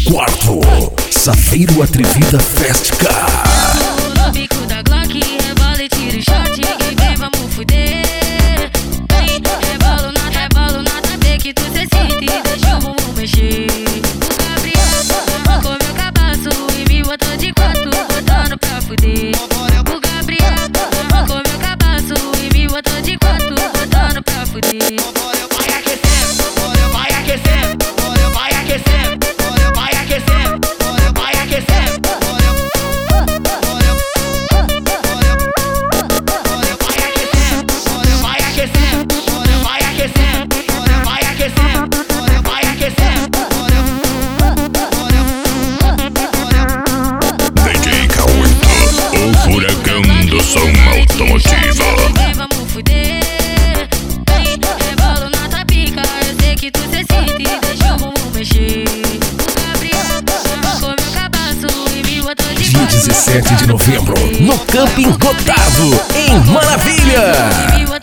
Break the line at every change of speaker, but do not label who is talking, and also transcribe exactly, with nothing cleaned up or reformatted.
quarto, Safeiro Atrevida Festica.
No bico da Glock, rebola e tira o shot. E vem, vamos fuder. Vem, rebolo na, rebolo na T que tu se excita e deixa o bumbum mexer. O Gabriel arrancou meu cabaço e me botou de quatro, botando pra fuder. O Gabriel arrancou meu cabaço e me botou de quatro, botando pra fuder.
Vai aquecendo, vai aquecendo, vai aquecendo, vai aquecendo, vai aquecendo. Vai aquecendo, vai aquecendo, vai aquecendo, vai aquecendo.
D J K oito, o furacão do som automotivo.
Vem, vamos fuder. Vem, rebolo na tua pica. Eu sei que tu se excita e deixa o bumbum mexer. O Gabriel arrancou meu cabaço e me botou de
Dia
quatro,
dezessete de novembro, no Camping Gotardo, em Maravilha.